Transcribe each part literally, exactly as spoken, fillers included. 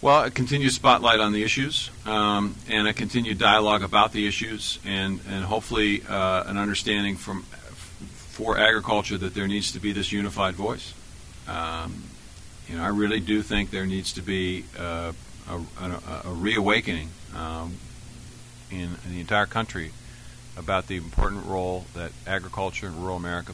Well, a continued spotlight on the issues, um, and a continued dialogue about the issues, and and hopefully uh, an understanding from for agriculture that there needs to be this unified voice. Um, you know, I really do think there needs to be uh, a, a, a reawakening um, in, in the entire country about the important role that agriculture in rural America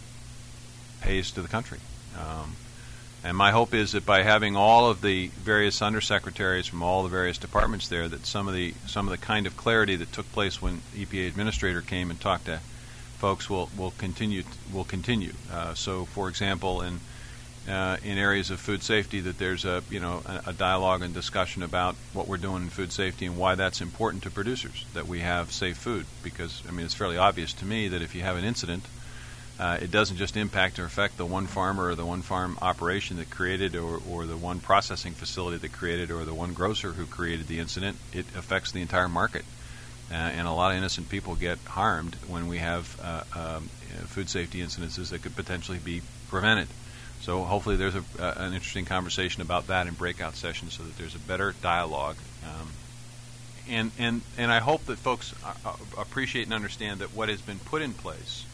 pays to the country. Um, and my hope is that by having all of the various undersecretaries from all the various departments there, that some of the some of the kind of clarity that took place when E P A administrator came and talked to folks will will continue will continue. Uh, so, for example, in uh, in areas of food safety, that there's a you know a, a dialogue and discussion about what we're doing in food safety and why that's important to producers, that we have safe food. Because I mean, it's fairly obvious to me that if you have an incident, uh, it doesn't just impact or affect the one farmer or the one farm operation that created, or or the one processing facility that created, or the one grocer who created the incident. It affects the entire market. Uh, and a lot of innocent people get harmed when we have uh, um, food safety incidences that could potentially be prevented. So hopefully there's a, uh, an interesting conversation about that in breakout sessions, so that there's a better dialogue. Um, and, and, and I hope that folks uh, appreciate and understand that what has been put in place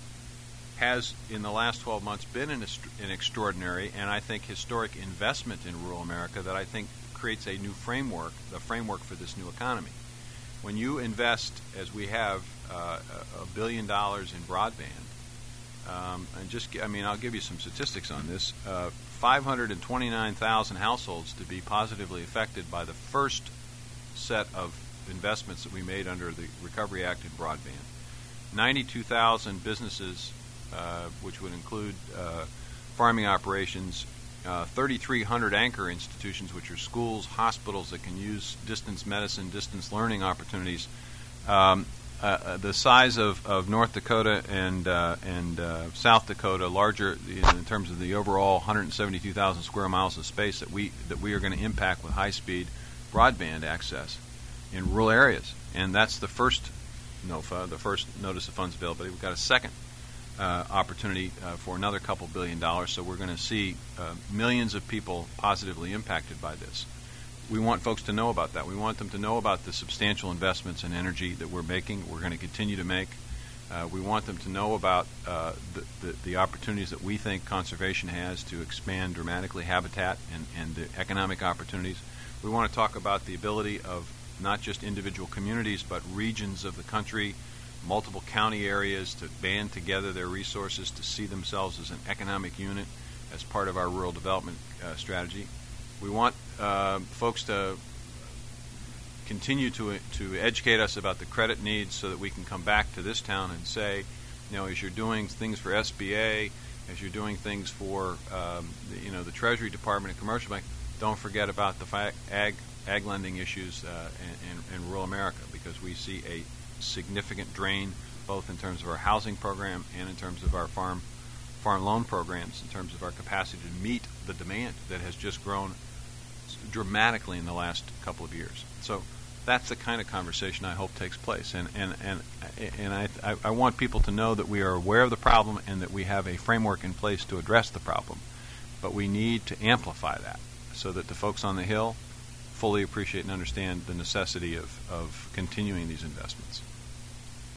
has, in the last twelve months, been an, an extraordinary and I think historic investment in rural America that I think creates a new framework, the framework for this new economy. When you invest, as we have, uh, a billion dollars in broadband, um, and just, I mean, I'll give you some statistics on this, uh, five hundred twenty-nine thousand households to be positively affected by the first set of investments that we made under the Recovery Act in broadband. ninety-two thousand businesses, uh, which would include uh, farming operations, Uh, thirty-three hundred anchor institutions, which are schools, hospitals that can use distance medicine, distance learning opportunities. Um, uh, uh, the size of, of North Dakota and uh, and uh, South Dakota, larger you know, in terms of the overall one hundred seventy-two thousand square miles of space that we that we are going to impact with high-speed broadband access in rural areas, and that's the first NOFA, the first Notice of Funds Availability. We've got a second Uh, opportunity uh, for another couple billion dollars, so we're going to see uh, millions of people positively impacted by this. We want folks to know about that. We want them to know about the substantial investments in energy that we're making, we're going to continue to make. Uh, we want them to know about uh, the, the, the opportunities that we think conservation has to expand dramatically habitat and, and the economic opportunities. We want to talk about the ability of not just individual communities, but regions of the country, multiple county areas to band together their resources to see themselves as an economic unit as part of our rural development uh, strategy. We want uh, folks to continue to to educate us about the credit needs so that we can come back to this town and say, you know, as you're doing things for S B A, as you're doing things for um, the, you know the Treasury Department and Commercial Bank, don't forget about the fa- ag ag lending issues uh, in, in, in rural America, because we see a significant drain both in terms of our housing program and in terms of our farm farm loan programs, in terms of our capacity to meet the demand that has just grown dramatically in the last couple of years. So that's the kind of conversation I hope takes place, and and and and I I, I want people to know that we are aware of the problem and that we have a framework in place to address the problem, but we need to amplify that so that the folks on the Hill fully appreciate and understand the necessity of, of continuing these investments.